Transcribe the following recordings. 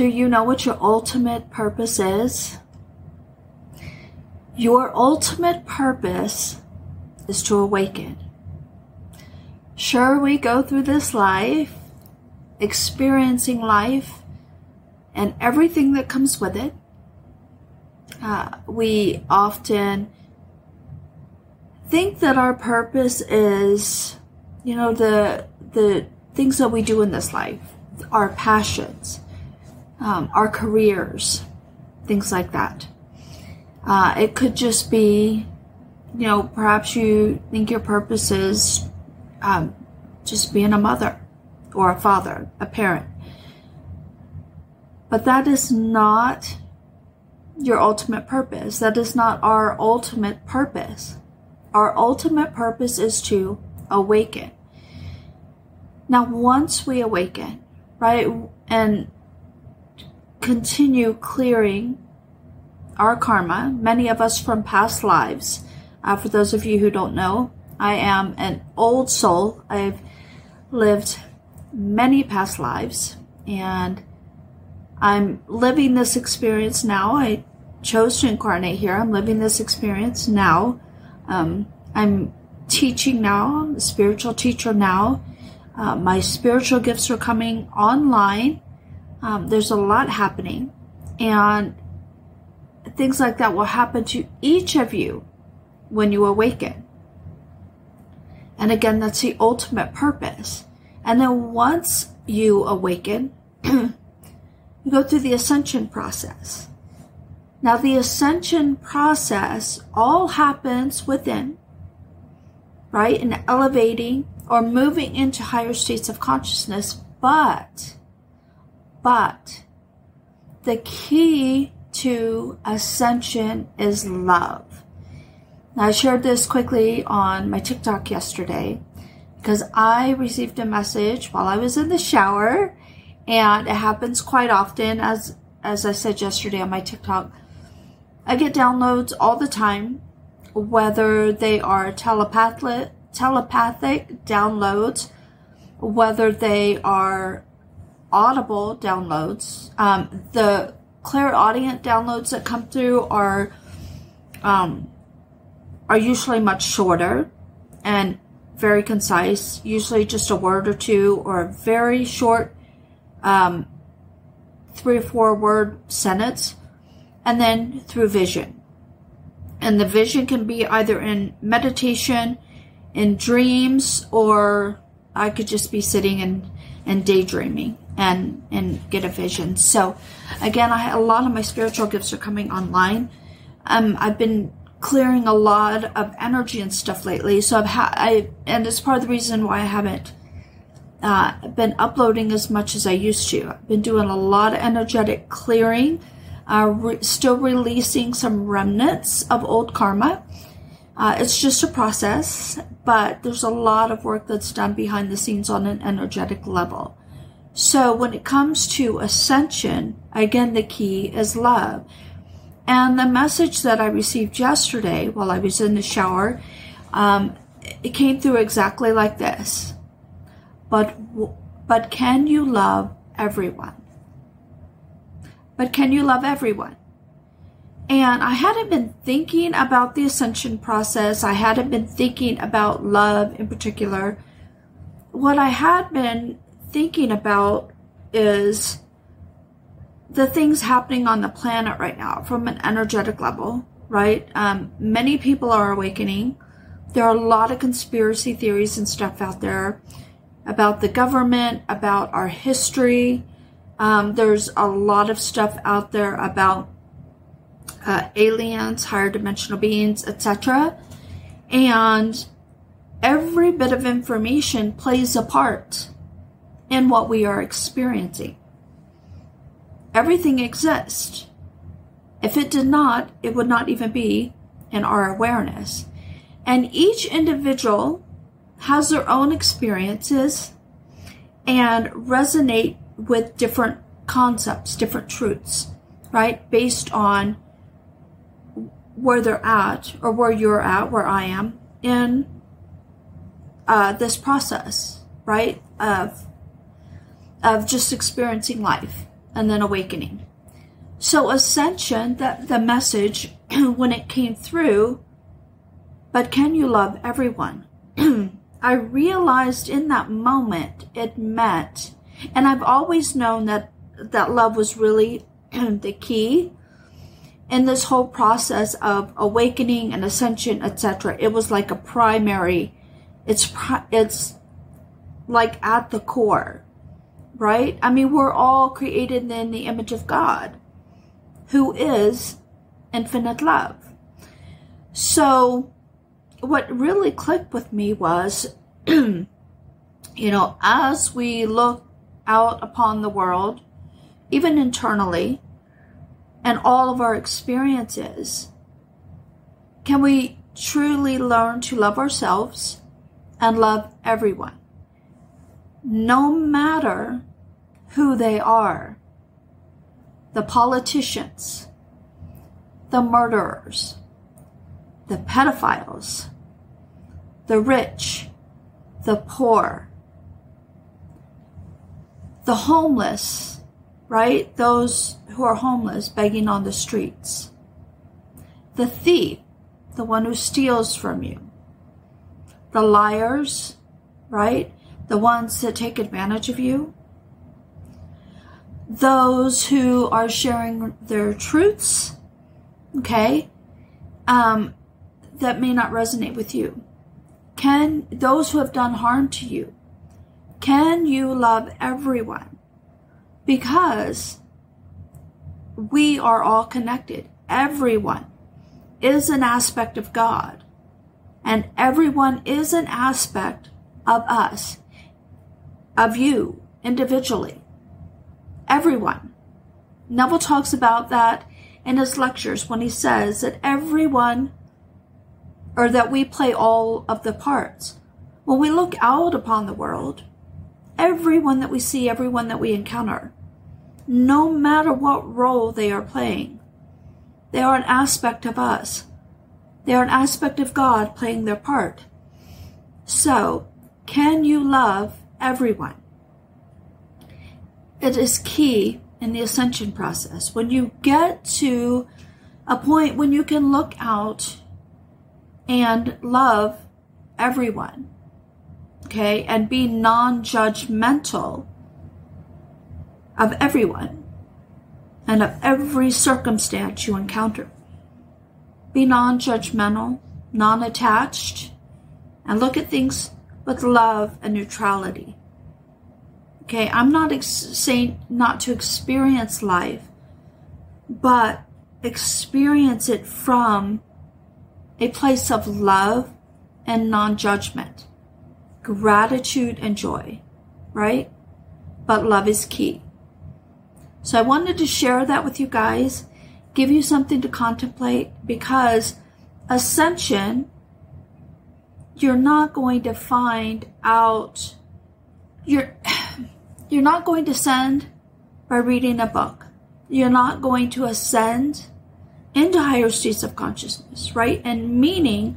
Do you know what your ultimate purpose is? Your ultimate purpose is to awaken. Sure, we go through this life, experiencing life and everything that comes with it. We often think that our purpose is, the things that we do in this life, our passions, our careers, things like that. It could just be, perhaps you think your purpose is just being a mother or a father, a parent. But that is not your ultimate purpose. That is not our ultimate purpose. Our ultimate purpose is to awaken. Now, once we awaken, right, and continue clearing our karma, many of us from past lives. For those of you who don't know, I am an old soul. I've lived many past lives, and I'm living this experience now. I chose to incarnate here. I'm living this experience now. I'm teaching now. I'm a spiritual teacher now. My spiritual gifts are coming online. There's a lot happening, and things like that will happen to each of you when you awaken. And again, that's the ultimate purpose. And then once you awaken, you go through the ascension process. Now, the ascension process all happens within, right? In elevating or moving into higher states of consciousness. But the key to ascension is love. Now, I shared this quickly on my TikTok yesterday because I received a message while I was in the shower, and it happens quite often. As I said yesterday on my TikTok, I get downloads all the time, whether they are telepathic downloads, whether they are audible downloads. The clairaudient downloads that come through are usually much shorter and very concise, usually just a word or two or a very short 3 or 4 word sentence, and then through vision. And the vision can be either in meditation, in dreams, or I could just be sitting and daydreaming and get a vision. So again, a lot of my spiritual gifts are coming online. I've been clearing a lot of energy and stuff lately. So and it's part of the reason why I haven't been uploading as much as I used to. I've been doing a lot of energetic clearing, still releasing some remnants of old karma. It's just a process, but there's a lot of work that's done behind the scenes on an energetic level. So when it comes to ascension, again, the key is love. And the message that I received yesterday while I was in the shower, it came through exactly like this. But can you love everyone? But can you love everyone? And I hadn't been thinking about the ascension process. I hadn't been thinking about love in particular. What I had been thinking about is the things happening on the planet right now from an energetic level, right? Many people are awakening. There are a lot of conspiracy theories and stuff out there about the government, about our history. There's a lot of stuff out there about aliens, higher dimensional beings, etc. And every bit of information plays a part in what we are experiencing. Everything exists. If it did not, it would not even be in our awareness. And each individual has their own experiences and resonate with different concepts, different truths, right? Based on where they're at, or where you're at, where I am in this process, right? Of just experiencing life. and then awakening. So ascension, that the message when it came through, but can you love everyone? I realized in that moment it meant, and I've always known that love was really the key in this whole process of awakening and ascension, etc. It was like a primary, it's like at the core, right? I mean, we're all created in the image of God, who is infinite love. So what really clicked with me was, as we look out upon the world, even internally, and all of our experiences, can we truly learn to love ourselves and love everyone, no matter who they are? The politicians, the murderers, the pedophiles, the rich, the poor, the homeless, right? Those who are homeless begging on the streets, the thief, the one who steals from you, the liars, right? The ones that take advantage of you, those who are sharing their truths, okay, that may not resonate with you. Those who have done harm to you, can you love everyone? Because we are all connected. Everyone is an aspect of God, and everyone is an aspect of us, of you individually. Everyone. Neville talks about that in his lectures when he says that everyone, or that we play all of the parts. When we look out upon the world, everyone that we see, everyone that we encounter, no matter what role they are playing, they are an aspect of us. They are an aspect of God playing their part. So, can you love everyone? It is key in the ascension process. When you get to a point when you can look out and love everyone, okay, and be non-judgmental of everyone and of every circumstance you encounter. Be non-judgmental, non-attached, and look at things with love and neutrality. Okay, I'm not saying not to experience life, but experience it from a place of love and non-judgment, gratitude and joy, right? But love is key. So I wanted to share that with you guys, give you something to contemplate, because ascension, you're not going to find out, you're not going to ascend by reading a book. You're not going to ascend into higher states of consciousness, right? And meaning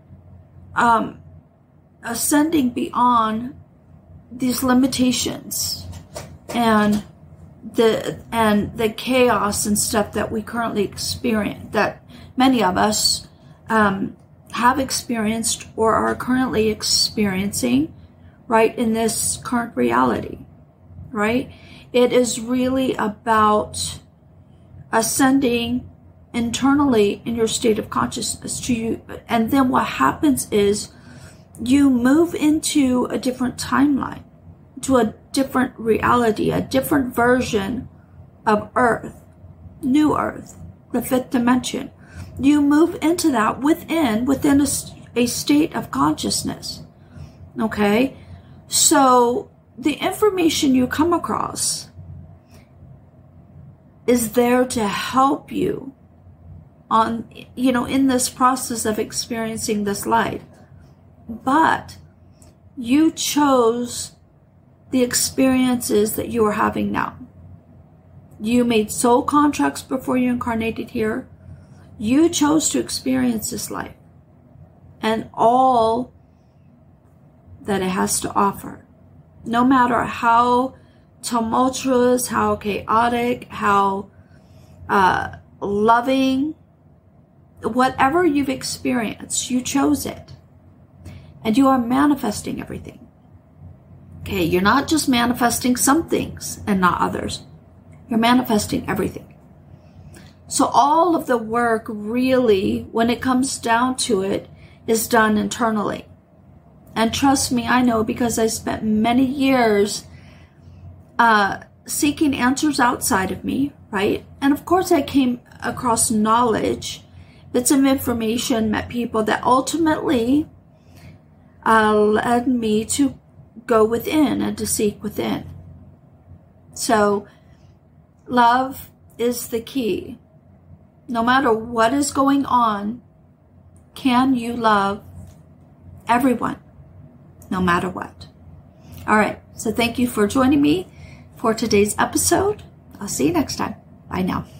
ascending beyond these limitations and the chaos and stuff that we currently experience, that many of us have experienced or are currently experiencing, right, in this current reality, right? It is really about ascending internally in your state of consciousness to you, and then what happens is you move into a different timeline, to a different reality, a different version of Earth, new Earth, the fifth dimension. You move into that within a state of consciousness. Okay? So the information you come across is there to help you on, in this process of experiencing this light. But you chose the experiences that you are having now. You made soul contracts before you incarnated here. You chose to experience this life and all that it has to offer. No matter how tumultuous, how chaotic, how loving, whatever you've experienced, you chose it. And you are manifesting everything. Okay, you're not just manifesting some things and not others. You're manifesting everything. So all of the work really, when it comes down to it, is done internally. And trust me, I know, because I spent many years seeking answers outside of me, right? And of course I came across knowledge, bits of information, met people that ultimately led me to go within and to seek within. So love is the key. No matter what is going on, can you love everyone, no matter what? All right, so thank you for joining me for today's episode. I'll see you next time. Bye now.